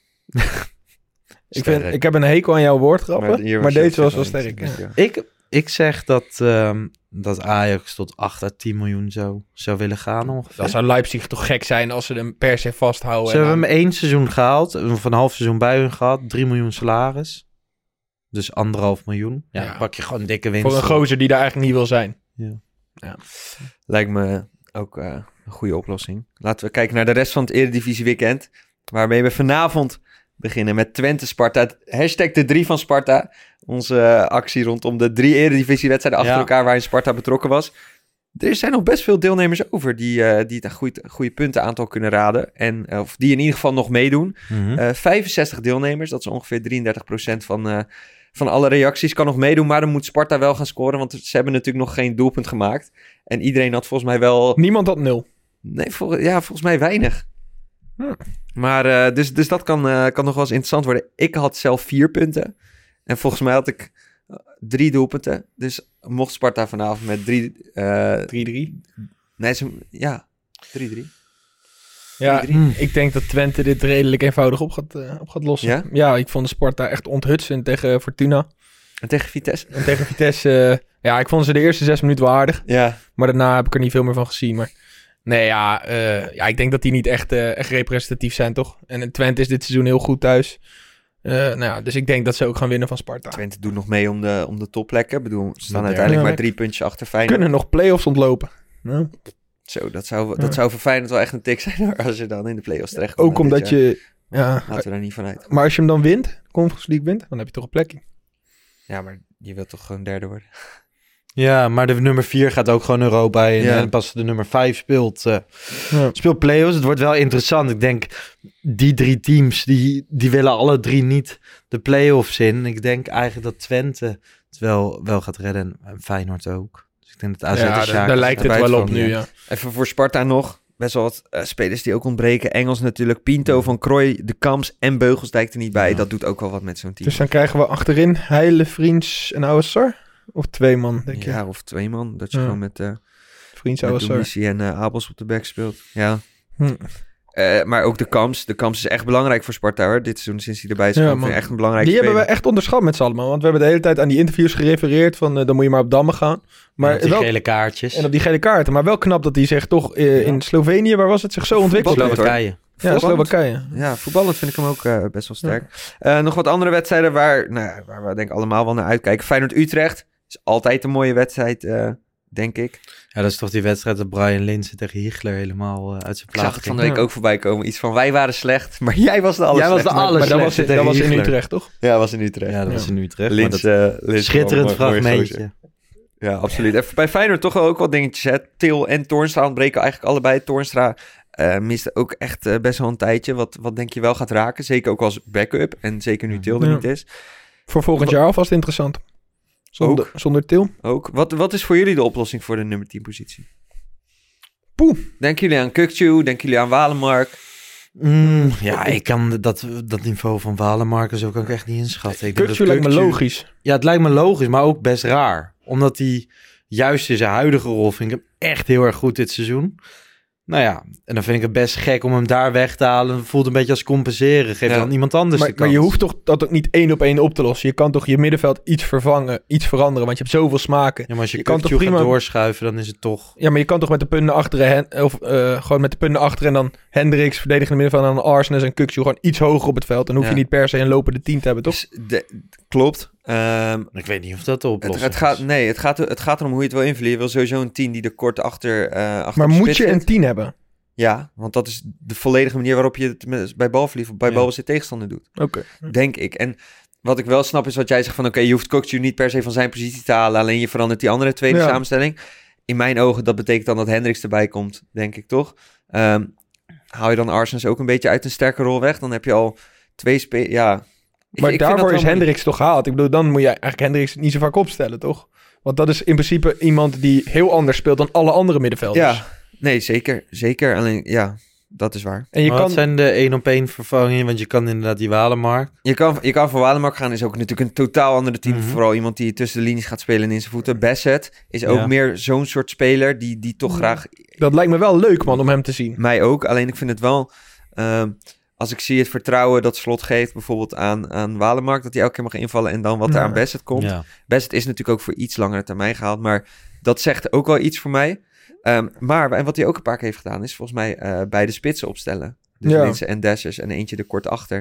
Ik heb een hekel aan jouw woordgrappen. Maar deze was wel sterk. Ja. Ik zeg dat Ajax tot 8 à 10 miljoen zou willen gaan ongeveer. Dan zou Leipzig toch gek zijn als ze hem per se vasthouden. Ze hebben hem 1 seizoen gehaald. Van een half seizoen bij hun gehad. 3 miljoen salaris. Dus 1,5 miljoen. Ja, pak je gewoon dikke winst. Voor een gozer die daar eigenlijk niet wil zijn. Ja. Lijkt me ook een goede oplossing. Laten we kijken naar de rest van het Eredivisie weekend. Waarmee we vanavond beginnen met Twente-Sparta. Hashtag de 3 van Sparta. Onze actie rondom de 3 Eredivisie-wedstrijden achter elkaar waarin Sparta betrokken was. Er zijn nog best veel deelnemers over die het goede puntenaantal kunnen raden. Of die in ieder geval nog meedoen. 65 deelnemers, dat is ongeveer 33% van alle reacties. Kan nog meedoen, maar dan moet Sparta wel gaan scoren. Want ze hebben natuurlijk nog geen doelpunt gemaakt. En iedereen had volgens mij wel... Niemand had 0. Nee, volgens mij weinig. Maar dus dat kan nog wel eens interessant worden. Ik had zelf 4 punten. En volgens mij had ik 3 doelpunten. Dus mocht Sparta vanavond met 3-3... Nee, 3-3. Ja, ik denk dat Twente dit redelijk eenvoudig op gaat lossen. Ja? Ja, ik vond de Sparta echt onthutsend tegen Fortuna. En tegen Vitesse? En tegen Vitesse, ik vond ze de eerste 6 minuten wel aardig. Ja. Maar daarna heb ik er niet veel meer van gezien. Maar nee, ik denk dat die niet echt representatief zijn, toch? En Twente is dit seizoen heel goed thuis. Dus ik denk dat ze ook gaan winnen van Sparta. Twente doet nog mee om de topplekken. Ik bedoel, ze staan uiteindelijk maar 3 puntjes achter Feyenoord. Kunnen nog play-offs ontlopen. Ja. Zo, dat zou voor Feyenoord wel echt een tik zijn als je dan in de play-offs terechtkomt. Ook omdat je... Ja, laten we daar niet van uit. Maar als je hem dan wint, Conference League wint, dan heb je toch een plekje. Ja, maar je wilt toch gewoon derde worden? Ja, maar de nummer 4 gaat ook gewoon Europa in. Ja. En pas de nummer 5 speelt play-offs. Het wordt wel interessant. Ik denk, die 3 teams, die willen alle 3 niet de play-offs in. Ik denk eigenlijk dat Twente het wel gaat redden. En Feyenoord ook. Dus ik denk dat AZ daar lijkt het wel op nu, ja. Even voor Sparta nog. Best wel wat spelers die ook ontbreken. Engels natuurlijk. Pinto, Van Krooi, De Kamps en Beugelsdijk er niet bij. Ja. Dat doet ook wel wat met zo'n team. Dus dan krijgen we achterin Heile, Vriends en Ouassar? Of 2 man, denk je? Ja, of 2 man. Dat je gewoon met Vriends, Ouassar en Abels op de back speelt. Ja. Maar ook De Kamps. De Kamps is echt belangrijk voor Sparta, hoor. Dit seizoen, sinds hij erbij is, vind ik echt een belangrijke speler. Die hebben we echt onderschat met z'n allemaal. Want we hebben de hele tijd aan die interviews gerefereerd van dan moet je maar op Damme gaan. Maar op die gele kaartjes. En op die gele kaarten. Maar wel knap dat hij zich toch in Slovenië, waar was het, zich zo ontwikkeld. Slowakije. Ja, Slowakije. Ja, voetballend vind ik hem ook best wel sterk. Ja. Nog wat andere wedstrijden waar we denk ik allemaal wel naar uitkijken. Feyenoord-Utrecht is altijd een mooie wedstrijd denk ik. Ja, dat is toch die wedstrijd dat Brian Linsen tegen Hiegler helemaal uit zijn Ik plaats zag het van de week ook voorbij komen. Iets van, wij waren slecht, maar jij was de allerslechtste. Maar dat was in Utrecht, toch? Ja, dat was in Utrecht. Ja, dat was in Utrecht. Linsen, schitterend fragmentje. Ja, absoluut. Even bij Feyenoord toch ook wat dingetjes. Hè? Til en Toornstra ontbreken eigenlijk allebei. Toornstra miste ook echt best wel een tijdje. Wat denk je wel gaat raken. Zeker ook als backup. En zeker nu Til er niet is. Voor volgend jaar alvast interessant. Zonder Til. Ook. Wat is voor jullie de oplossing voor de nummer 10 positie? Denken jullie aan Kukçu? Denken jullie aan Walemark? Ja, ik kan dat niveau van Walemark zo kan ik echt niet inschatten. Kukçu lijkt me logisch. Ja, het lijkt me logisch, maar ook best raar. Omdat hij juist in zijn huidige rol vind ik hem echt heel erg goed dit seizoen. Nou ja, en dan vind ik het best gek om hem daar weg te halen. Voelt een beetje als compenseren. Geef dan iemand anders de kans. Maar je hoeft toch dat ook niet 1-op-1 op te lossen. Je kan toch je middenveld iets vervangen, iets veranderen. Want je hebt zoveel smaken. Ja, maar als je kan toch prima doorschuiven, dan is het toch... Ja, maar je kan toch met de punten achteren... gewoon met de punten achter en dan Hendricks, verdedigende middenveld... en dan Arsnes en Kukçu gewoon iets hoger op het veld. Dan hoef je niet per se een lopende 10 te hebben, toch? Klopt. Ik weet niet of dat de oplossing is. Het gaat erom hoe je het wil invullen. Je wil sowieso een 10 die er kort achter maar moet je een 10 hebben? Ja, want dat is de volledige manier waarop je het bij balverlies of bij balbezit tegenstander doet. Oké. Denk ik. En wat ik wel snap is wat jij zegt van... Oké, je hoeft Kukçu niet per se van zijn positie te halen. Alleen je verandert die andere tweede samenstelling. In mijn ogen, dat betekent dan dat Hendricks erbij komt. Denk ik toch? Haal je dan Arsens ook een beetje uit een sterke rol weg? Dan heb je al 2 spelers... Ja... Maar daarvoor is Hendricks toch gehaald? Ik bedoel, dan moet je eigenlijk Hendricks niet zo vaak opstellen, toch? Want dat is in principe iemand die heel anders speelt dan alle andere middenvelders. Ja, nee, zeker. Zeker. Alleen, ja, dat is waar. En wat zijn de 1-op-1 vervangingen? Want je kan inderdaad die Walemark. Je kan voor Walemark gaan. Is ook natuurlijk een totaal andere team. Vooral iemand die tussen de linies gaat spelen en in zijn voeten. Bassett is ook meer zo'n soort speler die toch graag... Dat lijkt me wel leuk, man, om hem te zien. Mij ook. Alleen ik vind het wel... als ik zie het vertrouwen dat Slot geeft bijvoorbeeld aan Walemark... dat hij elke keer mag invallen en dan wat er aan Bassett komt. Ja. Bassett is natuurlijk ook voor iets langere termijn gehaald... maar dat zegt ook wel iets voor mij. Maar en wat hij ook een paar keer heeft gedaan... is volgens mij beide spitsen opstellen. Dus Linsen en Dessers en eentje er kort achter.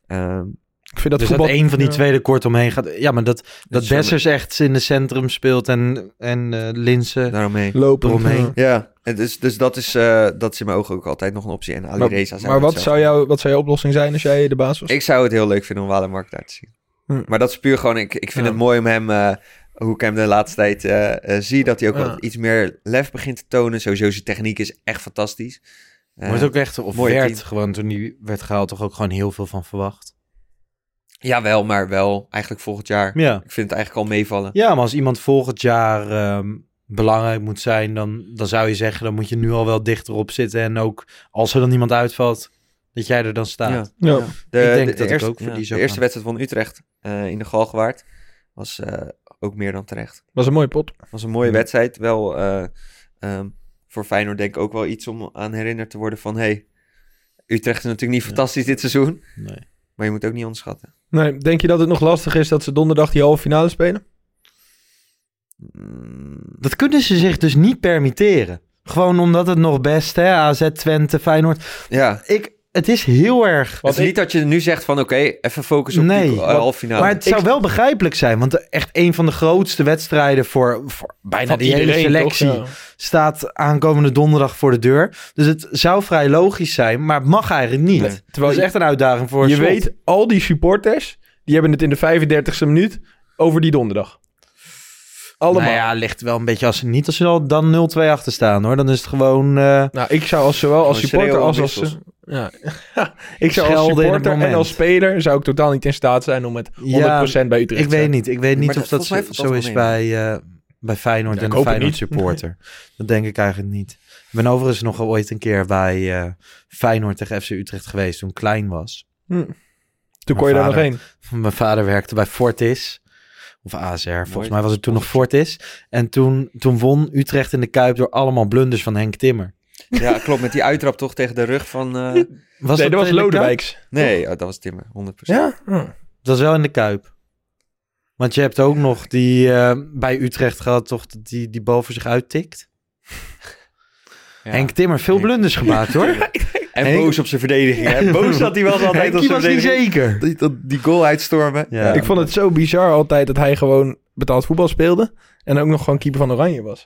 Ik vind dat dus dat één van die twee er kort omheen gaat. Ja, maar dat Dessers echt in de centrum speelt en Linsen daaromheen lopen omheen. Ja, en dus dat is in mijn ogen ook altijd nog een optie. En Ali Reza zou maar wat zou jouw oplossing zijn als jij de baas was? Ik zou het heel leuk vinden om Walemark daar te zien. Maar dat is puur gewoon... Ik vind het mooi om hem... hoe ik hem de laatste tijd zie... dat hij ook wat iets meer lef begint te tonen. Sowieso zijn techniek is echt fantastisch. Wordt ook echt... Of werd gewoon toen hij werd gehaald... toch ook gewoon heel veel van verwacht. Jawel, maar wel eigenlijk volgend jaar. Ja. Ik vind het eigenlijk al meevallen. Ja, maar als iemand volgend jaar belangrijk moet zijn... dan zou je zeggen... dan moet je nu al wel dichterop zitten. En ook als er dan iemand uitvalt... dat jij er dan staat. Ja. Ik denk dat ik ook voor die de eerste wedstrijd van Utrecht in de Galgenwaard... was ook meer dan terecht. Was een mooie pot. Was een mooie wedstrijd. Wel voor Feyenoord denk ik ook wel iets om aan herinnerd te worden van... hey, Utrecht is natuurlijk niet fantastisch dit seizoen. Nee. Maar je moet ook niet onderschatten. Nee, denk je dat het nog lastig is dat ze donderdag die halve finale spelen? Dat kunnen ze zich dus niet permitteren. Gewoon omdat het nog best, hè, AZ, Twente, Feyenoord. Ja. Het is heel erg... Want niet dat je nu zegt van oké, even focussen op die halve finale. Maar het zou wel begrijpelijk zijn. Want echt een van de grootste wedstrijden voor bijna de hele selectie... staat aankomende donderdag voor de deur. Dus het zou vrij logisch zijn, maar het mag eigenlijk niet. Nee. Terwijl het is echt een uitdaging voor je Slot. Weet, al die supporters, die hebben het in de 35e minuut over die donderdag. Allemaal. Nou ja, ligt wel een beetje als ze al dan 0-2 achter staan, hoor. Dan is het gewoon... Nou, ik zou zowel als supporter als ik zou als supporter en als speler zou ik totaal niet in staat zijn om met 100% bij Utrecht te zijn. Ik weet niet of dat zo is bij Feyenoord en de Feyenoord supporter. Dat denk ik eigenlijk niet. Ik ben overigens nog ooit een keer bij Feyenoord tegen FC Utrecht geweest toen ik klein was. Toen kon je daar nog heen. Mijn vader werkte bij Fortis. Of ASR, volgens mij was het toen nog Fortis. En toen won Utrecht in de Kuip door allemaal blunders van Henk Timmer. Ja, klopt. Met die uittrap toch tegen de rug van... dat was Lodewijks. Nee, dat was Timmer, 100%. Ja? Dat was wel in de Kuip. Want je hebt ook nog die bij Utrecht gehad, toch, die bal voor zich uittikt. Ja. Henk Timmer, veel blunders gemaakt, hoor. En boos op zijn verdediging. Hè? Boos zat hij wel altijd op zijn verdediging. Was niet zeker. Die goal uitstormen. Ja. Ik vond het zo bizar altijd dat hij gewoon betaald voetbal speelde. En ook nog gewoon keeper van Oranje was.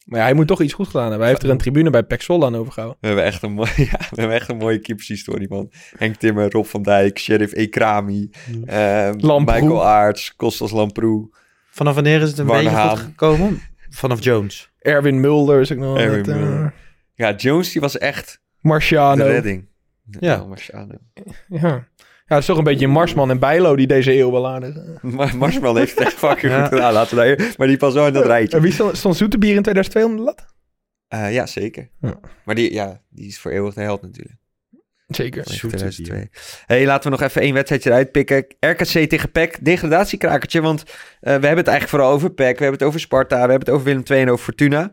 Maar ja, hij moet toch iets goed gedaan hebben. Hij heeft er een tribune bij PEC Zwolle aan overgehouden. We hebben echt een mooie keepershistorie, man. Henk Timmer, Rob van Dijk, Sheriff Ekrami, Michael Aerts, Kostas Lamproe. Vanaf wanneer is het een beetje goed gekomen? Vanaf Jones. Erwin Mulder is ook nog Ja, Jones die was echt Marciano. de redding. Ja. Marciano. Ja, het is toch een beetje Marsman en Bijlo die deze eeuw wel aardig. Marsman heeft het echt fucking goed gedaan. Laten we daar, maar die past wel in dat rijtje. En wie stond Zoetebier in 2002 onder de lat? Ja, zeker. Ja. Maar die is voor eeuwig de held natuurlijk. Zeker. 2002. Hey, laten we nog even 1 wedstrijdje eruit pikken. RKC tegen PEC. Degradatiekrakertje, want we hebben het eigenlijk vooral over PEC. We hebben het over Sparta. We hebben het over Willem II en over Fortuna.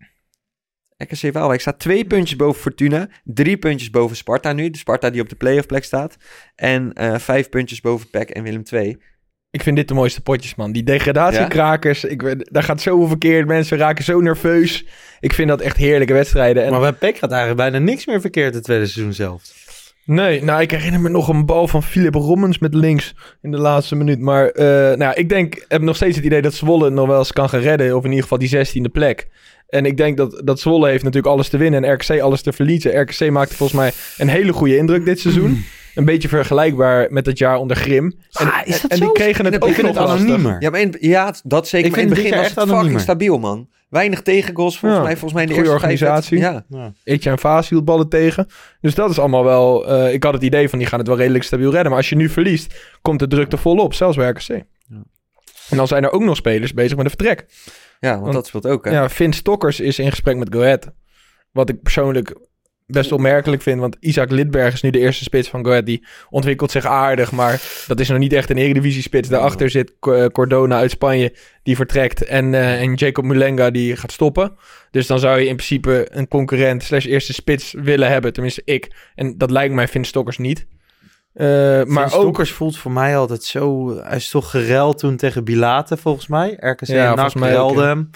RKC Waalwijk staat 2 puntjes boven Fortuna. 3 puntjes boven Sparta nu. De Sparta die op de play-off plek staat. En 5 puntjes boven PEC en Willem II. Ik vind dit de mooiste potjes, man. Die degradatiekrakers. Daar gaat zoveel verkeerd. Mensen raken zo nerveus. Ik vind dat echt heerlijke wedstrijden. En... Maar bij PEC gaat eigenlijk bijna niks meer verkeerd het tweede seizoen zelf. Nee, nou, ik herinner me nog een bal van Philip Rommens met links in de laatste minuut. Maar ik heb nog steeds het idee dat Zwolle nog wel eens kan gaan redden. Of in ieder geval die 16e plek. En ik denk dat Zwolle heeft natuurlijk alles te winnen en RKC alles te verliezen. RKC maakte volgens mij een hele goede indruk dit seizoen. Een beetje vergelijkbaar met het jaar onder Grim. En die kregen het ook nog anoniemer. Ja, dat zeker. Maar in het begin was het fucking stabiel, man. Weinig tegengoals volgens mij in de eerste organisatie. Ja. Eetje en Vaas hield ballen tegen. Dus dat is allemaal wel... ik had het idee van die gaan het wel redelijk stabiel redden. Maar als je nu verliest, komt de druk er volop. Zelfs bij RKC. Ja. En dan zijn er ook nog spelers bezig met een vertrek. Ja, want dat speelt ook, hè? Ja, Finn Stokkers is in gesprek met Go Ahead. Wat ik persoonlijk best opmerkelijk vind. Want Isaac Lidberg is nu de eerste spits van Go Ahead. Die ontwikkelt zich aardig, maar dat is nog niet echt een Eredivisie-spits. Daarachter zit Cordona uit Spanje, die vertrekt. En Jacob Mulenga, die gaat stoppen. Dus dan zou je in principe een concurrent / eerste spits willen hebben. Tenminste, ik. En dat lijkt mij Finn Stokkers niet. Maar Stokkers voelt voor mij altijd zo... Hij is toch gereld toen tegen Bilate, volgens mij. RKC en NAC gerelde hem.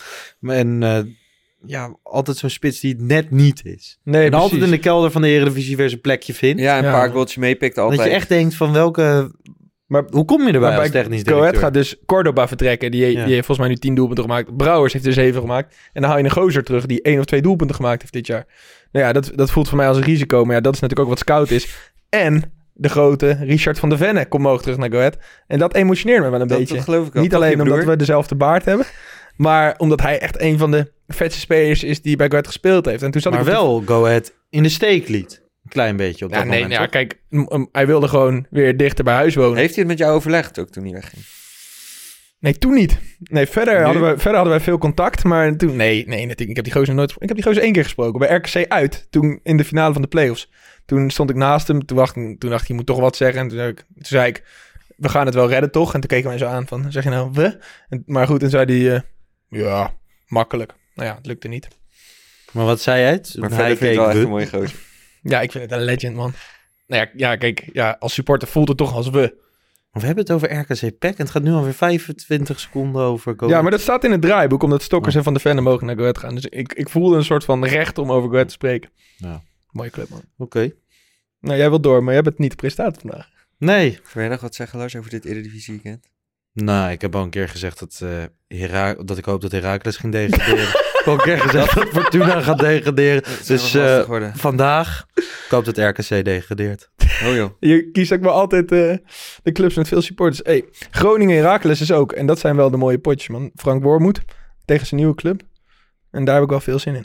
En altijd zo'n spits die het net niet is. Nee, en altijd in de kelder van de Eredivisie weer zijn plekje vindt. Ja, een paar goaltjes meepikt altijd. Dat je echt denkt van welke... Maar hoe kom je erbij als technisch directeur? Go Ahead gaat dus Cordoba vertrekken. Die heeft volgens mij nu 10 doelpunten gemaakt. Brouwers heeft er 7 gemaakt. En dan haal je een gozer terug die 1 of 2 doelpunten gemaakt heeft dit jaar. Nou ja, dat voelt voor mij als een risico. Maar ja, dat is natuurlijk ook wat scout is. En... de grote Richard van der Venne komt mogelijk terug naar Go Ahead. En dat emotioneert me wel een beetje. Dat geloof ik ook. Niet alleen omdat we dezelfde baard hebben, maar omdat hij echt een van de vetste spelers is die bij Go Ahead gespeeld heeft. En toen zat maar wel Go Ahead in de steek liet. Een klein beetje op dat moment. Ja, kijk, hij wilde gewoon weer dichter bij huis wonen. Heeft hij het met jou overlegd ook toen hij wegging? Nee, toen niet. Nee, verder hadden wij veel contact, maar toen... Nee, natuurlijk. Ik heb die gozer nooit... Ik heb die gozer 1 keer gesproken, bij RKC uit. Toen in de finale van de play-offs. Toen stond ik naast hem. Toen dacht ik, je moet toch wat zeggen. En toen zei ik, we gaan het wel redden, toch? En toen keek hij mij zo aan van, zeg je nou, we? Maar goed, en zei hij, ja, makkelijk. Nou ja, het lukte niet. Maar wat zei hij? Maar hij keek wel echt een mooie gozer. Ja, ik vind het een legend, man. Nou ja, kijk, als supporter voelt het toch als we. Maar we hebben het over RKC PEC en het gaat nu alweer 25 seconden over Go Ahead. Ja, maar dat staat in het draaiboek, omdat Stokkers en Van der Venne mogen naar Go Ahead gaan. Dus ik voelde een soort van recht om over Go Ahead te spreken. Ja. Mooie club, man. Oké. Nou, jij wilt door, maar jij bent niet de presentator vandaag. Nee. Wil jij nog wat zeggen, Lars, over dit Eredivisie weekend? Nou, ik heb al een keer gezegd dat ik hoop dat Heracles ging degraderen. Ik heb al een keer gezegd dat Fortuna gaat degraderen. Dus vandaag, ik hoop dat RKC degradeert. Oh joh. Je kiest ook wel altijd de clubs met veel supporters. Hey, Groningen Heracles is ook. En dat zijn wel de mooie potjes, man. Frank Wormoed tegen zijn nieuwe club. En daar heb ik wel veel zin in.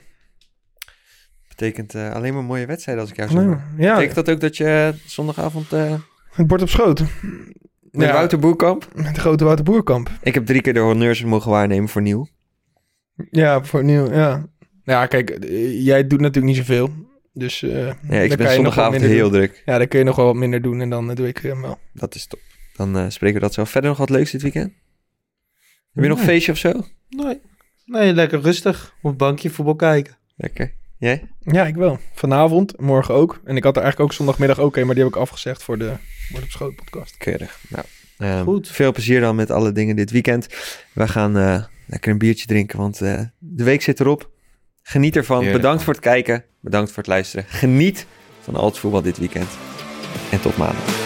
Betekent alleen maar mooie wedstrijden als ik jou zo hoor. Ja. Betekent dat ook dat je zondagavond... Het bord op schoot. Met Wouter Boerkamp? Met de grote Wouter Boerkamp. Ik heb 3 keer de honneurs mogen waarnemen voor Nieuw. Ja, voor Nieuw, ja. Ja, kijk, jij doet natuurlijk niet zoveel. Dus ik ben zondagavond heel druk. Ja, dan kun je nog wel wat minder doen en dan doe ik hem wel. Dat is top. Dan spreken we dat zo. Verder nog wat leuks dit weekend? Heb je nog een feestje of zo? Nee, lekker rustig. Op het bankje voetbal kijken. Lekker. Jij? Ja, ik wel. Vanavond, morgen ook. En ik had er eigenlijk ook zondagmiddag ook een, maar die heb ik afgezegd voor de Word op Schoot podcast. Keurig. Nou, goed. Veel plezier dan met alle dingen dit weekend. We gaan lekker een biertje drinken, want de week zit erop. Geniet ervan. Heerlijk. Bedankt voor het kijken. Bedankt voor het luisteren. Geniet van al het voetbal dit weekend. En tot maandag.